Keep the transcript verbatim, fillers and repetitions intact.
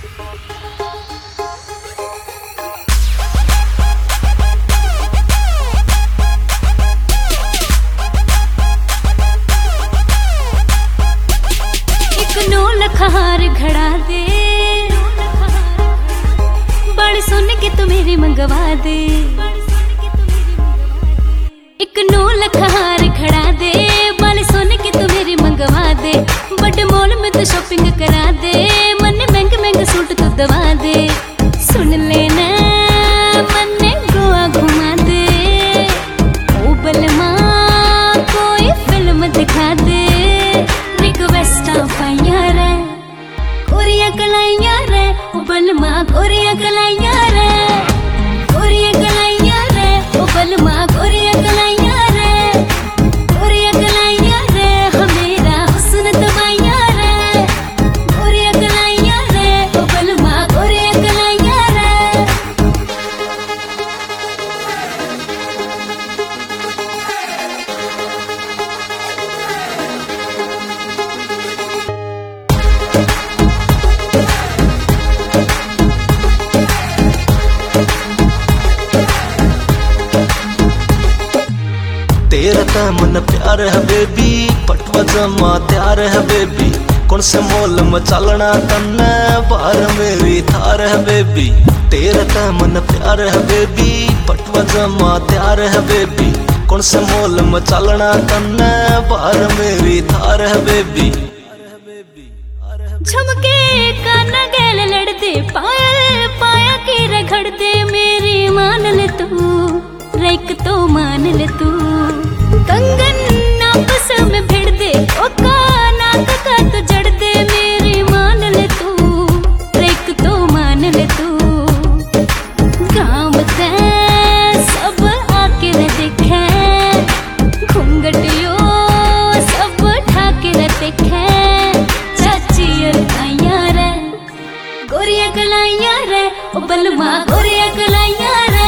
हार घड़ा दे बड़ सुन के तू मेरी मंगवा दे। एक नौ लख हार खड़ा दे बड़ सुन के तू मेरी मंगवा दे। बड़े मॉल में तो शॉपिंग करा दे मन महंगे महंगे सूट तो दवा दे। सुन लेना मन्ने गोवा घुमा दे ओ बलमा कोई फिल्म दिखा दे। रिक्वेस्ट पाइया रे गोरिया कलाइया रे ओ बलमा गोरिया कलाइया रे गोरिया कलाइया रे ओ बलमा गोरिया कलाइया रे गोरिया कलाइया रे हमेरा हुस्न तमाइया रे गोरिया कलाइया रे ओ बलमा गोरिया कलाइया रे। तेरा ता मन प्यार है बेबी पटवा जमा त्यार है बेबी। कौन से मोल में चलना तन्ने बाहर मेरी थार है बेबी। तेरा ता मन प्यार है बेबी पटवा जमा त्यार है बेबी। कौन से मोल में चलना तन्ने बाहर मेरी थार है बेबी। झुमके काना गैल लड़दे पायल पाया की रगड़ दे मेरी मान ले तू रेक तो मान ले तू। कंगन आपस में भिड़ दे ओ काना का तो जड़ दे मेरी मान ले तू रेक तो मान ले तू। गाँव ते सब आके न देखे घूंघटियो सब ठाके न देखे। चाची और ताइया रे गोरिया कलाइया रे ओ बलमा गोरिया कलाइया रे